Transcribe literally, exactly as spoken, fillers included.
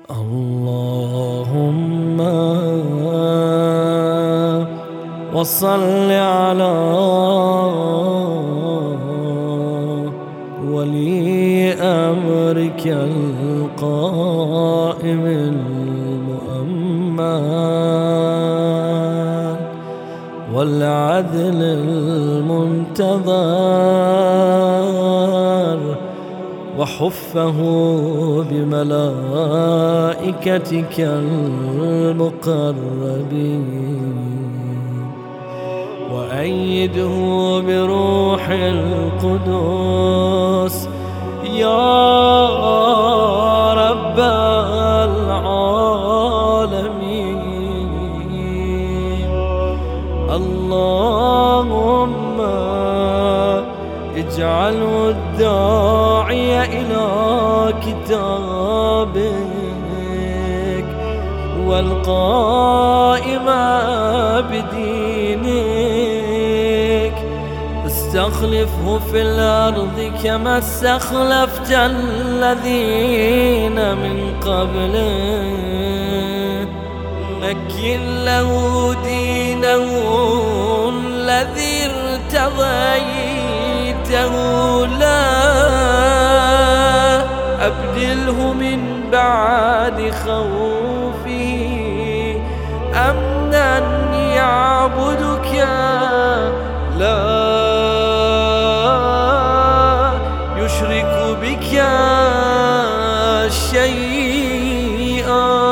اللهم وصل على ولي أمرك القائم المؤمن والعدل المنتظر وحفه بملائكتك المقربين وأيده بروح القدس يا رب العالمين. اللهم اجعله الداعي إلى كتابك والقائم بدينك، استخلفه في الأرض كما استخلفت الذين من قبله، مكن له دينه الذي ارتضيته له، أبدله من بعد خوفه أمنا يعبدك لا يشرك بك شيئا.